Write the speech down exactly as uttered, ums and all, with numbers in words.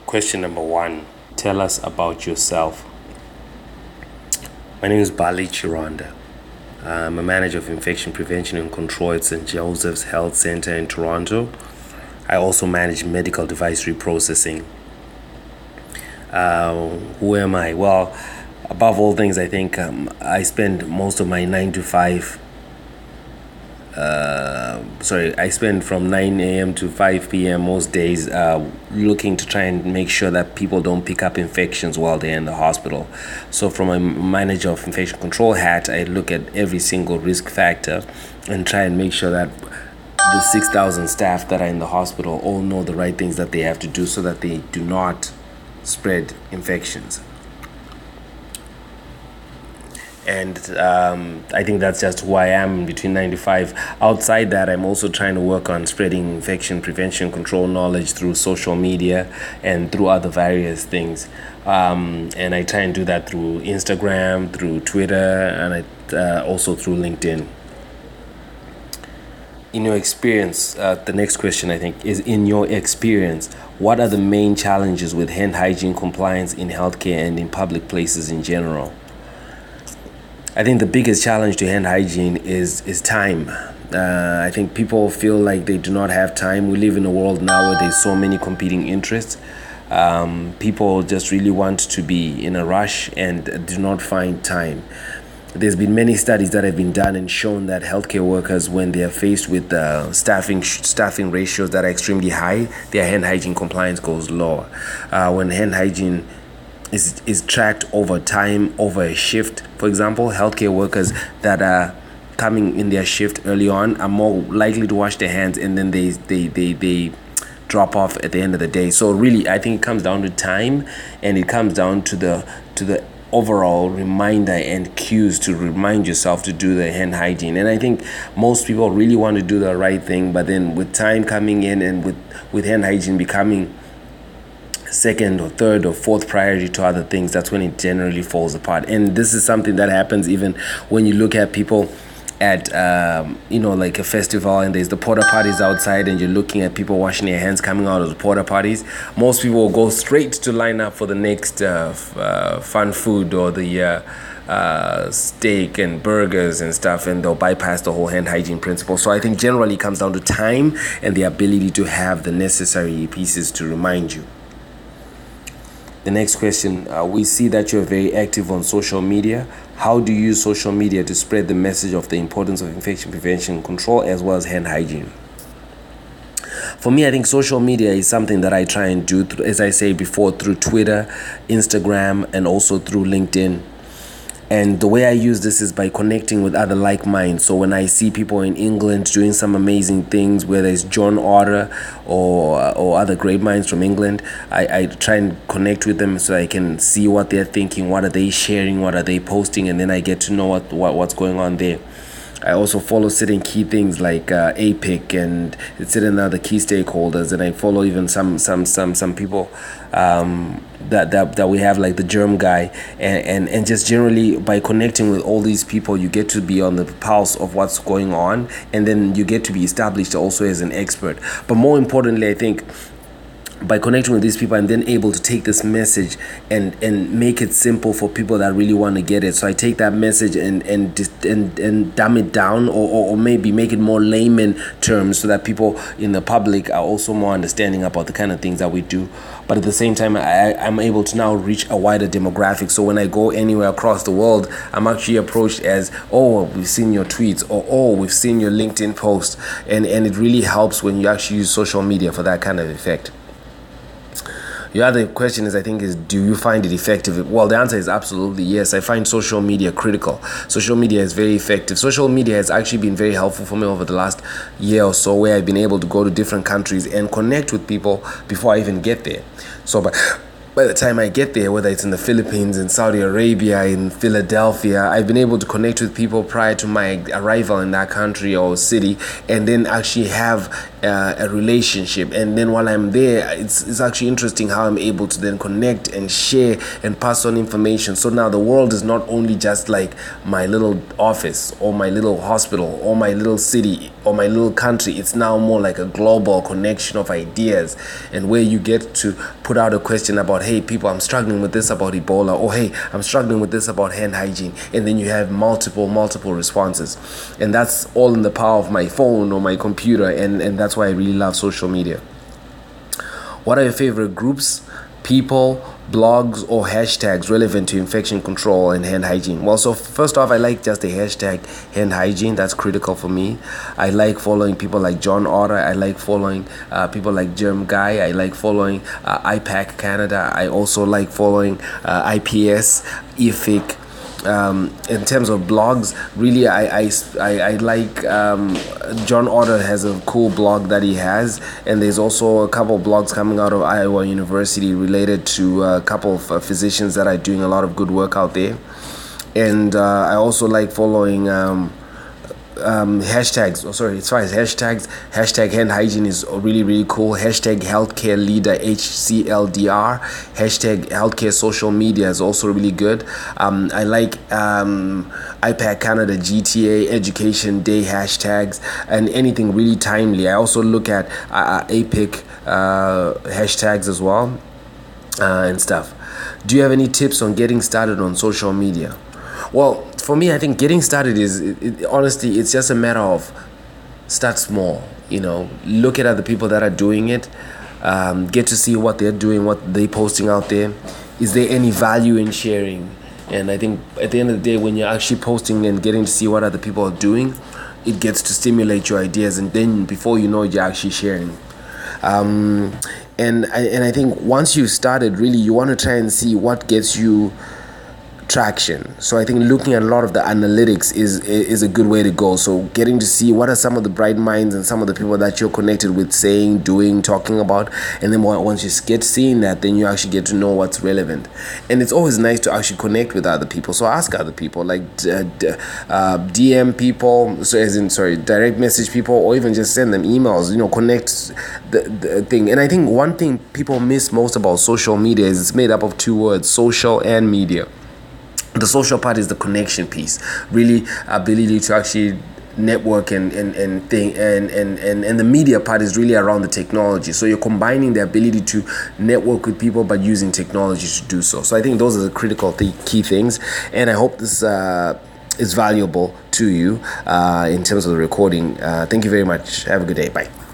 Question number one. Tell us about yourself. My name is Bali Chironda. I'm a manager of infection prevention and control at Saint Joseph's Health Center in Toronto. I also manage medical device reprocessing. Uh, who am I? Well, above all things, I think um, I spend most of my nine to five. Uh, sorry, I spend from nine a.m. to five p.m. most days uh, looking to try and make sure that people don't pick up infections while they're in the hospital. So from a manager of infection control hat, I look at every single risk factor and try and make sure that the six thousand staff that are in the hospital all know the right things that they have to do so that they do not spread infections. And um, I think that's just who I am between nine to five. Outside that, I'm also trying to work on spreading infection prevention control knowledge through social media and through other various things. Um, and I try and do that through Instagram, through Twitter, and I, uh, also through LinkedIn. In your experience, uh, the next question I think is, in your experience, what are the main challenges with hand hygiene compliance in healthcare and in public places in general? I think the biggest challenge to hand hygiene is is time. Uh, I think people feel like they do not have time. We live in a world now where there's so many competing interests. Um, people just really want to be in a rush and do not find time. There's been many studies that have been done and shown that healthcare workers, when they are faced with uh, staffing staffing ratios that are extremely high, their hand hygiene compliance goes lower. Uh, when hand hygiene is is tracked over time, over a shift. For example, healthcare workers that are coming in their shift early on are more likely to wash their hands, and then they they they, they drop off at the end of the day. So really, I think it comes down to time, and it comes down to the to the overall reminder and cues to remind yourself to do the hand hygiene. And I think most people really want to do the right thing, but then with time coming in and with with hand hygiene becoming second or third or fourth priority to other things, that's when it generally falls apart. And this is something that happens even when you look at people at um, you know, like a festival, and there's the porta potties outside, and you're looking at people washing their hands coming out of the porta potties. Most people will go straight to line up for the next uh, f- uh, fun food or the uh, uh, steak and burgers and stuff, and they'll bypass the whole hand hygiene principle. So I think generally it comes down to time and the ability to have the necessary pieces to remind you. The next question, uh, we see that you're very active on social media. How do you use social media to spread the message of the importance of infection prevention and control as well as hand hygiene? For me, I think social media is something that I try and do, through, as I say before, through Twitter, Instagram, and also through LinkedIn. And the way I use this is by connecting with other like minds. So when I see people in England doing some amazing things, whether it's John Otter or or other great minds from England, I, I try and connect with them so I can see what they're thinking, what are they sharing, what are they posting, and then I get to know what, what what's going on there. I also follow certain key things like uh, A P I C and certain other key stakeholders, and I follow even some some some some people um, that, that that we have, like the Germ guy, and, and and just generally by connecting with all these people, you get to be on the pulse of what's going on, and then you get to be established also as an expert. But more importantly, I think, by connecting with these people, I'm then able to take this message and and make it simple for people that really want to get it. So I take that message and and and, and dumb it down, or, or, or maybe make it more layman terms so that people in the public are also more understanding about the kind of things that we do. But at the same time, I, I'm able to now reach a wider demographic. So when I go anywhere across the world, I'm actually approached as, oh, we've seen your tweets, or oh, we've seen your LinkedIn post. And, and it really helps when you actually use social media for that kind of effect. The other question is, I think, is, do you find it effective? Well, the answer is absolutely yes. I find social media critical. Social media is very effective. Social media has actually been very helpful for me over the last year or so, where I've been able to go to different countries and connect with people before I even get there. So by, by the time I get there, whether it's in the Philippines, in Saudi Arabia, in Philadelphia, I've been able to connect with people prior to my arrival in that country or city, and then actually have uh, a relationship. And then while I'm there, it's, it's actually interesting how I'm able to then connect and share and pass on information. So now the world is not only just like my little office or my little hospital or my little city or my little country. It's now more like a global connection of ideas, and where you get to put out a question about, hey people, I'm struggling with this about Ebola, or hey, I'm struggling with this about hand hygiene, and then you have multiple multiple responses. And that's all in the power of my phone or my computer, and and that's why I really love social media. What are your favorite groups, people, blogs, or hashtags relevant to infection control and hand hygiene? Well, so first off, I like just the hashtag hand hygiene. That's critical for me. I like following people like John Otter. I like following uh, people like Germ Guy. I like following uh, I PAC Canada. I also like following uh, I P S, I F I C. Um, in terms of blogs, really, I I, I, I like um, John Otter has a cool blog that he has, and there's also a couple of blogs coming out of Iowa University related to a couple of uh, physicians that are doing a lot of good work out there. And uh, I also like following um, um, hashtags. Oh, sorry, as far as hashtags, hashtag hand hygiene is really, really cool. Hashtag healthcare leader H C L D R. Hashtag healthcare social media is also really good. Um, I like um, I PAC Canada G T A Education Day hashtags and anything really timely. I also look at uh, A P I C uh, hashtags as well uh, and stuff. Do you have any tips on getting started on social media? Well, for me, I think getting started is, it, it, honestly, it's just a matter of start small, you know, look at other people that are doing it, um, get to see what they're doing, what they're posting out there. Is there any value in sharing? And I think at the end of the day, when you're actually posting and getting to see what other people are doing, it gets to stimulate your ideas, and then before you know it, you're actually sharing. Um, and, I, and I think once you've started, really, you want to try and see what gets you traction. So I think looking at a lot of the analytics is is a good way to go. So getting to see what are some of the bright minds and some of the people that you're connected with saying, doing, talking about, and then once you get seeing that, then you actually get to know what's relevant. And it's always nice to actually connect with other people. So ask other people, like uh, uh, D M people, so as in sorry, direct message people, or even just send them emails. You know, connect the, the thing. And I think one thing people miss most about social media is it's made up of two words: social and media. The social part is the connection piece, really ability to actually network and and and thing and, and and and the media part is really around the technology. So you're combining the ability to network with people but using technology to do so. So I think those are the critical th- key things, and I hope this uh, is valuable to you uh, in terms of the recording. Uh, thank you very much. Have a good day. Bye.